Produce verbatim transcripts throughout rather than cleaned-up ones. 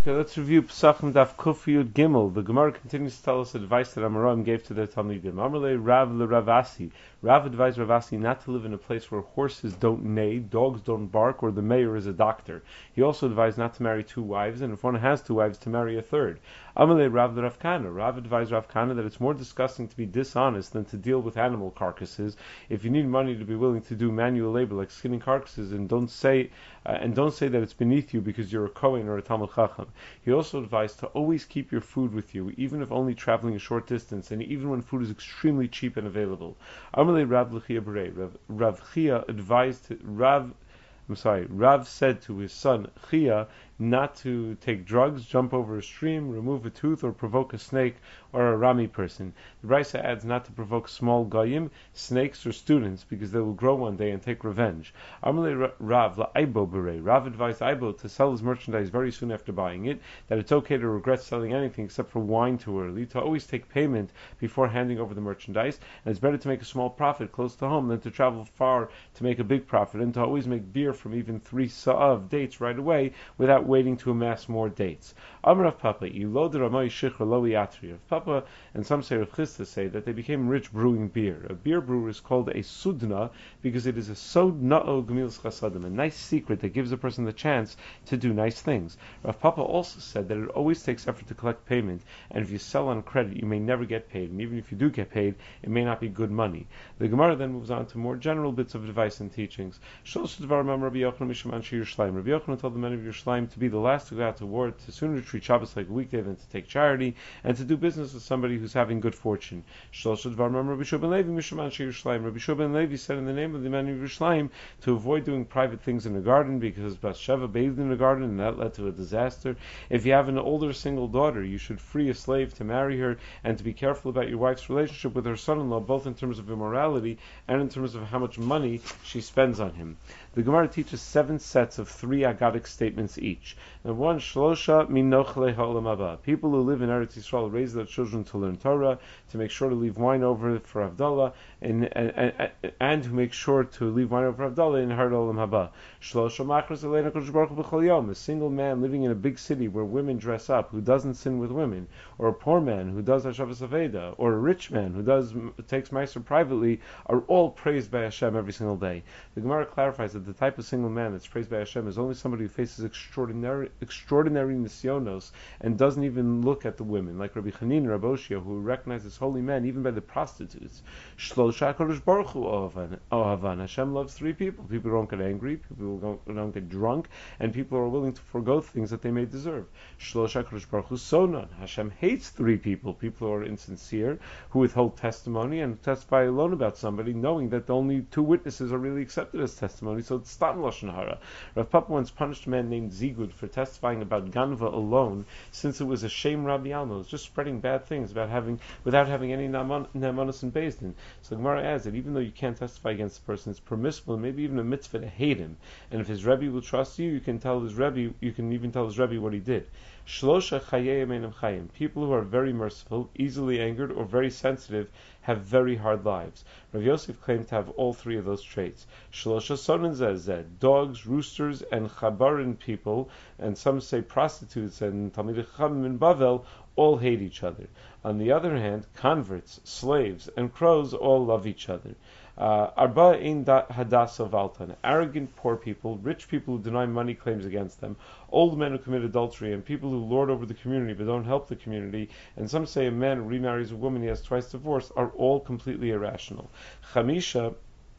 Okay, let's review Pesachim Daf Kuf Yud Gimel. The Gemara continues to tell us advice that Amoraim gave to their Talmidim. Amarle Rav le Ravasi. Rav advised Ravasi not to live in a place where horses don't neigh, dogs don't bark, or the mayor is a doctor. He also advised not to marry two wives, and if one has two wives, to marry a third. Amarle Rav le Rav Kana. Rav advised Rav Kana that it's more disgusting to be dishonest than to deal with animal carcasses. If you need money to be willing to do manual labor like skinning carcasses, and don't say uh, and don't say that it's beneath you because you're a Kohen or a Talmud Chacham. He also advised to always keep your food with you, even if only traveling a short distance, and even when food is extremely cheap and available. Amalei Rav L'chia Berei. Rav, Rav Chia advised Rav. I'm sorry. Rav said to his son Chia not to take drugs, jump over a stream, remove a tooth, or provoke a snake or a Rami person. The Brisa adds not to provoke small goyim, snakes, or students, because they will grow one day and take revenge. Amalei Rav la'Aibo Berei. Rav advised Aibo to sell his merchandise very soon after buying it, that it's okay to regret selling anything except for wine too early, to always take payment before handing over the merchandise, and it's better to make a small profit close to home than to travel far to make a big profit, and to always make beer from even three sa'a of dates right away without waiting to amass more dates. Amar Rav Papa, Yilod Ramai Shichar Lo Yatri. Rav Papa and some say Rav Chisda say that they became rich brewing beer. A beer brewer is called a sudna because it is a sod na'o gemilas chasadim, a nice secret that gives a person the chance to do nice things. Rav Papa also said that it always takes effort to collect payment, and if you sell on credit, you may never get paid, and even if you do get paid, it may not be good money. The Gemara then moves on to more general bits of advice and teachings. Shlosh Dvarim Amar Rabbi Yochanan Mishum Anshe Yerushalayim. Rabbi Yochanan told the men of Yerushalayim to be the last to go out to war, to sooner treat Shabbos like a weekday than to take charity, and to do business with somebody who's having good fortune. Shlosh Dvarim Amar Rabbi Shua ben Levi Mishum Anshe Yerushalayim. Rabbi Shua ben Levi said in the name of the men of Yerushalayim to avoid doing private things in the garden, because Bathsheba bathed in the garden and that led to a disaster. If you have an older single daughter, you should free a slave to marry her, and to be careful about your wife's relationship with her son-in-law, both in terms of immorality and in terms of how much money she spends on him. The Gemara teaches seven sets of three agadic statements each. Number one, Shlosha minochle ha'olam haba. People who live in Eretz Yisrael raise their children to learn Torah, to make sure to leave wine over for Havdalah, and and, and, and to make sure to leave wine over for Havdalah in Har Olam Haba. Shlosha machras eleina kodesh baruch hu b'chol yom. A single man living in a big city where women dress up, who doesn't sin with women, or a poor man who does Hashavas Aveda, or a rich man who does takes Meiser privately, are all praised by Hashem every single day. The Gemara clarifies that the type of single man that's praised by Hashem is only somebody who faces extraordinary extraordinary nisyonos and doesn't even look at the women, like Rabbi Chanin Rabbi Oshia, who recognizes holy men even by the prostitutes. Shlosha kodesh baruch hu ohavan. Hashem loves three people: people who don't get angry, people who don't, don't get drunk, and people who are willing to forego things that they may deserve. Shlosha kodesh baruch hu sonan. Hashem hates three people: people who are insincere, who withhold testimony and testify alone about somebody, knowing that the only two witnesses are really accepted as testimony, so it's stam lashon hara. Rav Papa once punished a man named Zigud for testifying about Ganva alone, since it was a shame Rabbi Alma. It was just spreading bad things about having, without having any namanos and beis din. So the Gemara adds that even though you can't testify against the person, it's permissible, and maybe even a mitzvah, to hate him. And if his Rebbe will trust you, you can tell his Rebbe, you can even tell his Rebbe what he did. Shlosha chayei einam chayim. People who are very merciful, easily angered, or very sensitive have very hard lives. Rav Yosef claimed to have all three of those traits. Shlosha sonan zeh. Dogs, roosters, and chabarin people, and some say prostitutes and Talmidei Chachamim in Bavel, all hate each other. On the other hand, converts, slaves, and crows all love each other. Arba ein hadasa valtan. Arrogant poor people, rich people who deny money claims against them, old men who commit adultery, and people who lord over the community but don't help the community, and some say a man who remarries a woman he has twice divorced, are all completely irrational. Chamisha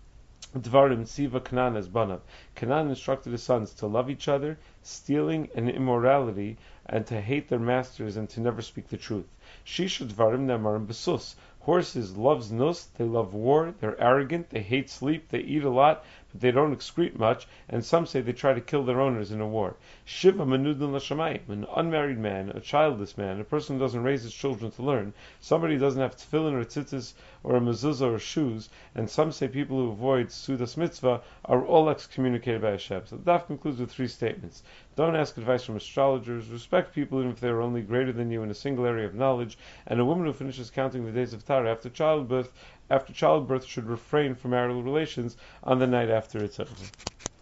Dvarim Siva Canaan as Banav. Canaan instructed his sons to love each other, stealing and immorality, and to hate their masters and to never speak the truth. Shisha Dvarim Nemarim Besus. Horses loves nus, they love war, they're arrogant, they hate sleep, they eat a lot, but they don't excrete much, and some say they try to kill their owners in a war. Shiva menudin l'shamayim. An unmarried man, a childless man, a person who doesn't raise his children to learn, somebody who doesn't have tefillin or tzitzis or a mezuzah or shoes, and some say people who avoid sudas mitzvah are all excommunicated by Hashem. So the daf concludes with three statements. Don't ask advice from astrologers, respect people even if they are only greater than you in a single area of knowledge, and a woman who finishes counting the days of Tara after childbirth after childbirth should refrain from marital relations on the night after it's over.